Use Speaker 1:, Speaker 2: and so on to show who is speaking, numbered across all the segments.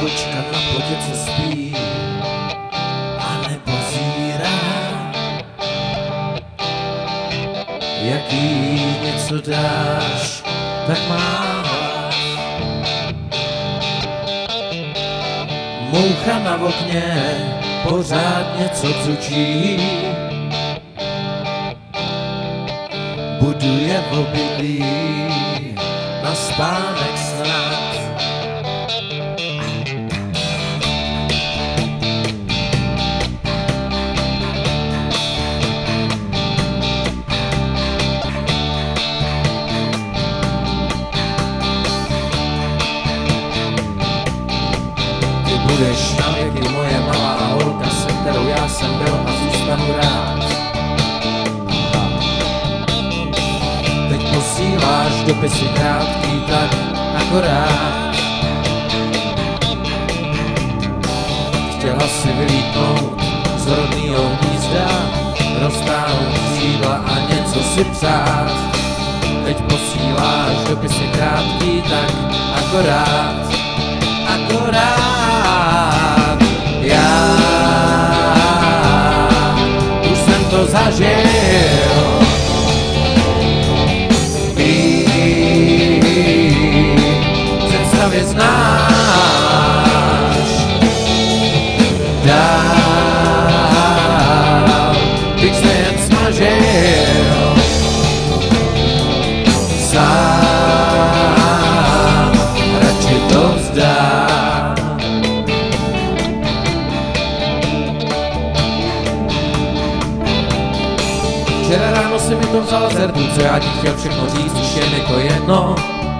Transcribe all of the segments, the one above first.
Speaker 1: kočka na plotě, co spí a nepozírá, jak jí něco dáš, tak má hlad. Moucha na okně pořád něco cučí, buduje obydlí na spánek snad. Ty budeš na věky moje malá holka, se kterou já jsem byl a zůstanu rád. Teď posíláš dopisy krátký, tak akorát. Chtěla si vylítnout z rodnýho hnízda, roztáhnout křídla a něco si přát. Teď posíláš dopisy krátký, tak akorát. Akorát. Já už jsem to zažil. Představě znáš, dál bych se jen snažil sám, radši to vzdát. Včera ráno si mi to vzala zertu, co já ti chtěl všechno říct, už je mi to jedno.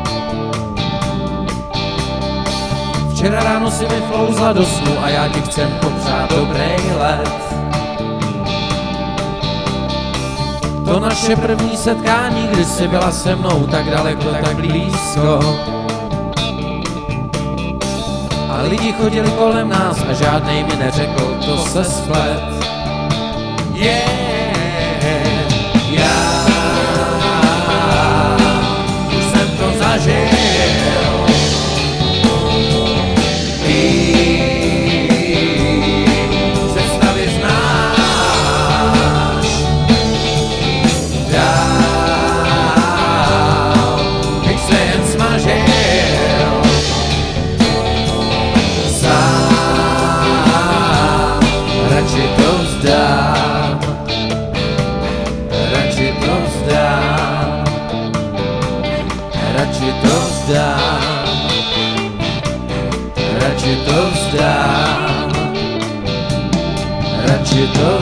Speaker 1: Včera ráno si mi flouzla do snu a já ti chcem popřát dobrý let. To naše první setkání, kdy jsi byla se mnou tak daleko, tak blízko. A lidi chodili kolem nás a žádnej mi neřekl, to se splet. Já už jsem to zažil. Představy znáš, dál bych se jen snažil sám, radši to vzdám, radši to vzdám, radši to vzdám. Radši to vzdám, radši to